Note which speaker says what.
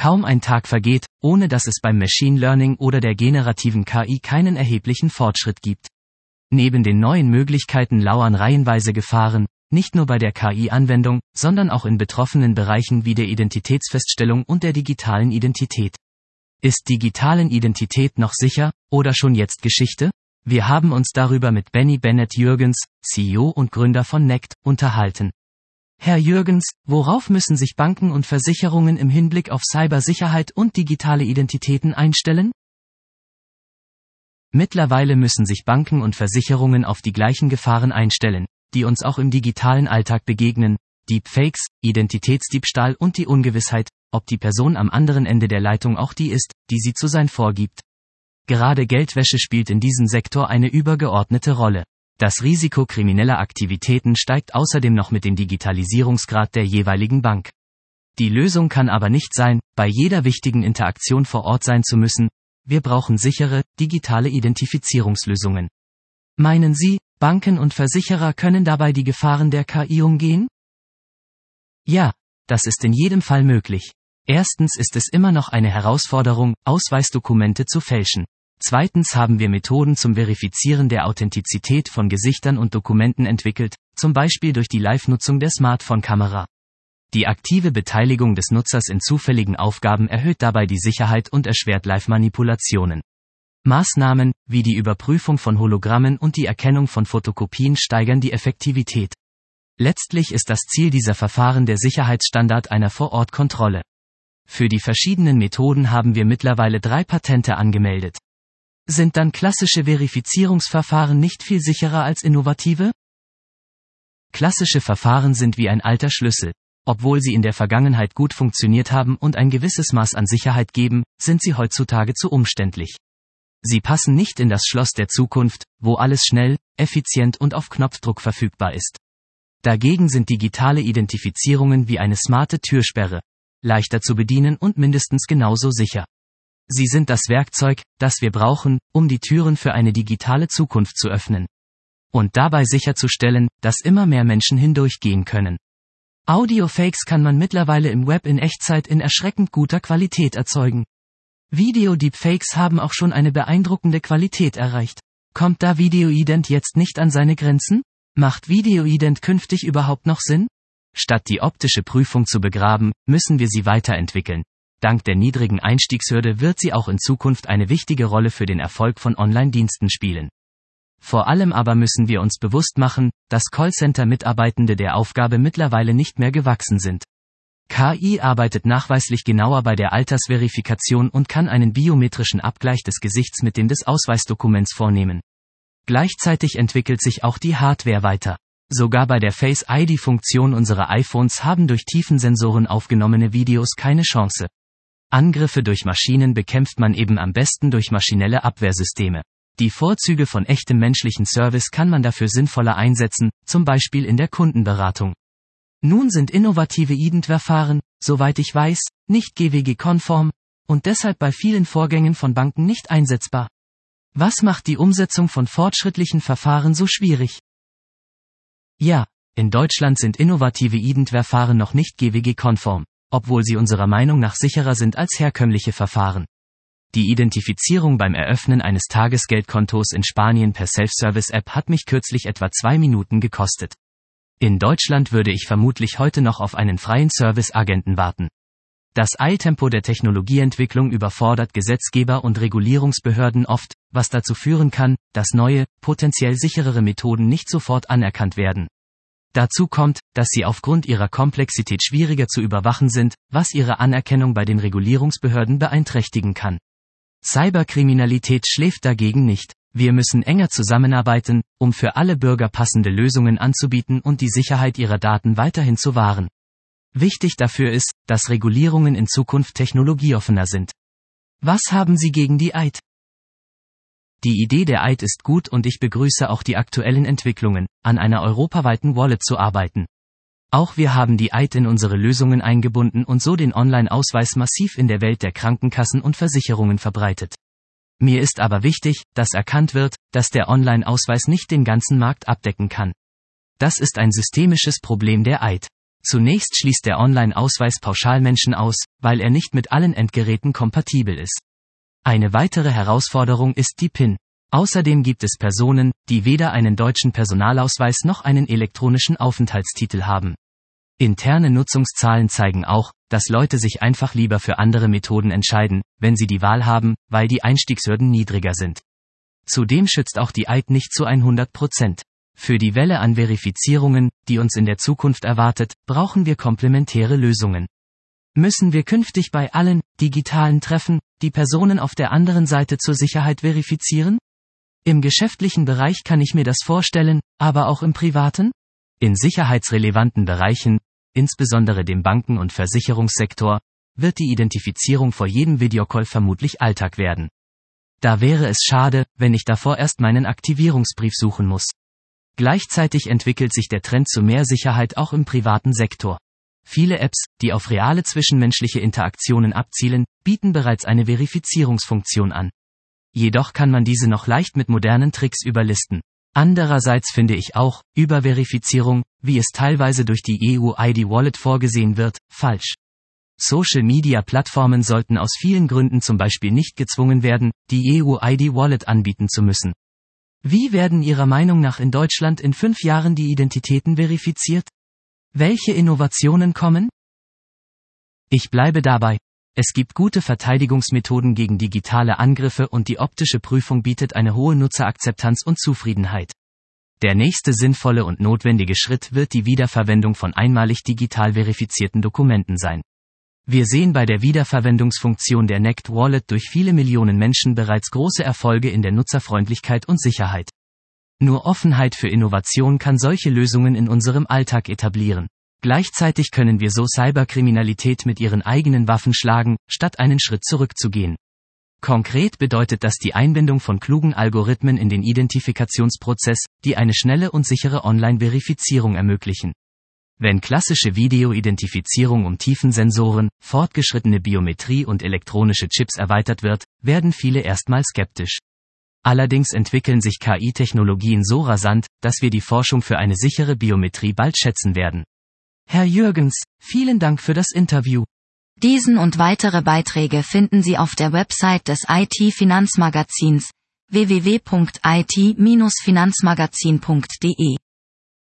Speaker 1: Kaum ein Tag vergeht, ohne dass es beim Machine Learning oder der generativen KI keinen erheblichen Fortschritt gibt. Neben den neuen Möglichkeiten lauern reihenweise Gefahren, nicht nur bei der KI-Anwendung, sondern auch in betroffenen Bereichen wie der Identitätsfeststellung und der digitalen Identität. Ist digitalen Identität noch sicher, oder schon jetzt Geschichte? Wir haben uns darüber mit Benny Bennett Jürgens, CEO und Gründer von Nect, unterhalten. Herr Jürgens, worauf müssen sich Banken und Versicherungen im Hinblick auf Cybersicherheit und digitale Identitäten einstellen? Mittlerweile müssen sich Banken und Versicherungen auf die gleichen Gefahren einstellen, die uns auch im digitalen Alltag begegnen: Deepfakes, Identitätsdiebstahl und die Ungewissheit, ob die Person am anderen Ende der Leitung auch die ist, die sie zu sein vorgibt. Gerade Geldwäsche spielt in diesem Sektor eine übergeordnete Rolle. Das Risiko krimineller Aktivitäten steigt außerdem noch mit dem Digitalisierungsgrad der jeweiligen Bank. Die Lösung kann aber nicht sein, bei jeder wichtigen Interaktion vor Ort sein zu müssen. Wir brauchen sichere, digitale Identifizierungslösungen. Meinen Sie, Banken und Versicherer können dabei die Gefahren der KI umgehen? Ja, das ist in jedem Fall möglich. Erstens ist es immer noch eine Herausforderung, Ausweisdokumente zu fälschen. Zweitens haben wir Methoden zum Verifizieren der Authentizität von Gesichtern und Dokumenten entwickelt, zum Beispiel durch die Live-Nutzung der Smartphone-Kamera. Die aktive Beteiligung des Nutzers in zufälligen Aufgaben erhöht dabei die Sicherheit und erschwert Live-Manipulationen. Maßnahmen, wie die Überprüfung von Hologrammen und die Erkennung von Fotokopien steigern die Effektivität. Letztlich ist das Ziel dieser Verfahren der Sicherheitsstandard einer Vor-Ort-Kontrolle. Für die verschiedenen Methoden haben wir mittlerweile 3 Patente angemeldet. Sind dann klassische Verifizierungsverfahren nicht viel sicherer als innovative? Klassische Verfahren sind wie ein alter Schlüssel. Obwohl sie in der Vergangenheit gut funktioniert haben und ein gewisses Maß an Sicherheit geben, sind sie heutzutage zu umständlich. Sie passen nicht in das Schloss der Zukunft, wo alles schnell, effizient und auf Knopfdruck verfügbar ist. Dagegen sind digitale Identifizierungen wie eine smarte Türsperre, leichter zu bedienen und mindestens genauso sicher. Sie sind das Werkzeug, das wir brauchen, um die Türen für eine digitale Zukunft zu öffnen. Und dabei sicherzustellen, dass immer mehr Menschen hindurchgehen können. Audio-Fakes kann man mittlerweile im Web in Echtzeit in erschreckend guter Qualität erzeugen. Video-Deepfakes haben auch schon eine beeindruckende Qualität erreicht. Kommt da Videoident jetzt nicht an seine Grenzen? Macht Videoident künftig überhaupt noch Sinn? Statt die optische Prüfung zu begraben, müssen wir sie weiterentwickeln. Dank der niedrigen Einstiegshürde wird sie auch in Zukunft eine wichtige Rolle für den Erfolg von Online-Diensten spielen. Vor allem aber müssen wir uns bewusst machen, dass Callcenter-Mitarbeitende der Aufgabe mittlerweile nicht mehr gewachsen sind. KI arbeitet nachweislich genauer bei der Altersverifikation und kann einen biometrischen Abgleich des Gesichts mit dem des Ausweisdokuments vornehmen. Gleichzeitig entwickelt sich auch die Hardware weiter. Sogar bei der Face-ID-Funktion unserer iPhones haben durch Tiefensensoren aufgenommene Videos keine Chance. Angriffe durch Maschinen bekämpft man eben am besten durch maschinelle Abwehrsysteme. Die Vorzüge von echtem menschlichen Service kann man dafür sinnvoller einsetzen, zum Beispiel in der Kundenberatung. Nun sind innovative Identverfahren, soweit ich weiß, nicht GWG-konform und deshalb bei vielen Vorgängen von Banken nicht einsetzbar. Was macht die Umsetzung von fortschrittlichen Verfahren so schwierig? Ja, in Deutschland sind innovative Identverfahren noch nicht GWG-konform, obwohl sie unserer Meinung nach sicherer sind als herkömmliche Verfahren. Die Identifizierung beim Eröffnen eines Tagesgeldkontos in Spanien per Self-Service-App hat mich kürzlich etwa 2 Minuten gekostet. In Deutschland würde ich vermutlich heute noch auf einen freien Service-Agenten warten. Das Eiltempo der Technologieentwicklung überfordert Gesetzgeber und Regulierungsbehörden oft, was dazu führen kann, dass neue, potenziell sicherere Methoden nicht sofort anerkannt werden. Dazu kommt, dass sie aufgrund ihrer Komplexität schwieriger zu überwachen sind, was ihre Anerkennung bei den Regulierungsbehörden beeinträchtigen kann. Cyberkriminalität schläft dagegen nicht. Wir müssen enger zusammenarbeiten, um für alle Bürger passende Lösungen anzubieten und die Sicherheit ihrer Daten weiterhin zu wahren. Wichtig dafür ist, dass Regulierungen in Zukunft technologieoffener sind. Was haben Sie gegen die EID? Die Idee der EID ist gut und ich begrüße auch die aktuellen Entwicklungen, an einer europaweiten Wallet zu arbeiten. Auch wir haben die EID in unsere Lösungen eingebunden und so den Online-Ausweis massiv in der Welt der Krankenkassen und Versicherungen verbreitet. Mir ist aber wichtig, dass erkannt wird, dass der Online-Ausweis nicht den ganzen Markt abdecken kann. Das ist ein systemisches Problem der EID. Zunächst schließt der Online-Ausweis pauschal Menschen aus, weil er nicht mit allen Endgeräten kompatibel ist. Eine weitere Herausforderung ist die PIN. Außerdem gibt es Personen, die weder einen deutschen Personalausweis noch einen elektronischen Aufenthaltstitel haben. Interne Nutzungszahlen zeigen auch, dass Leute sich einfach lieber für andere Methoden entscheiden, wenn sie die Wahl haben, weil die Einstiegshürden niedriger sind. Zudem schützt auch die EID nicht zu 100%. Für die Welle an Verifizierungen, die uns in der Zukunft erwartet, brauchen wir komplementäre Lösungen. Müssen wir künftig bei allen digitalen Treffen die Personen auf der anderen Seite zur Sicherheit verifizieren? Im geschäftlichen Bereich kann ich mir das vorstellen, aber auch im privaten? In sicherheitsrelevanten Bereichen, insbesondere dem Banken- und Versicherungssektor, wird die Identifizierung vor jedem Videocall vermutlich Alltag werden. Da wäre es schade, wenn ich davor erst meinen Aktivierungsbrief suchen muss. Gleichzeitig entwickelt sich der Trend zu mehr Sicherheit auch im privaten Sektor. Viele Apps, die auf reale zwischenmenschliche Interaktionen abzielen, bieten bereits eine Verifizierungsfunktion an. Jedoch kann man diese noch leicht mit modernen Tricks überlisten. Andererseits finde ich auch, Überverifizierung, wie es teilweise durch die EU-ID-Wallet vorgesehen wird, falsch. Social-Media-Plattformen sollten aus vielen Gründen zum Beispiel nicht gezwungen werden, die EU-ID-Wallet anbieten zu müssen. Wie werden Ihrer Meinung nach in Deutschland in 5 Jahren die Identitäten verifiziert? Welche Innovationen kommen? Ich bleibe dabei. Es gibt gute Verteidigungsmethoden gegen digitale Angriffe und die optische Prüfung bietet eine hohe Nutzerakzeptanz und Zufriedenheit. Der nächste sinnvolle und notwendige Schritt wird die Wiederverwendung von einmalig digital verifizierten Dokumenten sein. Wir sehen bei der Wiederverwendungsfunktion der Nect Wallet durch viele Millionen Menschen bereits große Erfolge in der Nutzerfreundlichkeit und Sicherheit. Nur Offenheit für Innovation kann solche Lösungen in unserem Alltag etablieren. Gleichzeitig können wir so Cyberkriminalität mit ihren eigenen Waffen schlagen, statt einen Schritt zurückzugehen. Konkret bedeutet das die Einbindung von klugen Algorithmen in den Identifikationsprozess, die eine schnelle und sichere Online-Verifizierung ermöglichen. Wenn klassische Videoidentifizierung um Tiefensensoren, fortgeschrittene Biometrie und elektronische Chips erweitert wird, werden viele erstmal skeptisch. Allerdings entwickeln sich KI-Technologien so rasant, dass wir die Forschung für eine sichere Biometrie bald schätzen werden. Herr Jürgens, vielen Dank für das Interview.
Speaker 2: Diesen und weitere Beiträge finden Sie auf der Website des IT-Finanzmagazins www.it-finanzmagazin.de.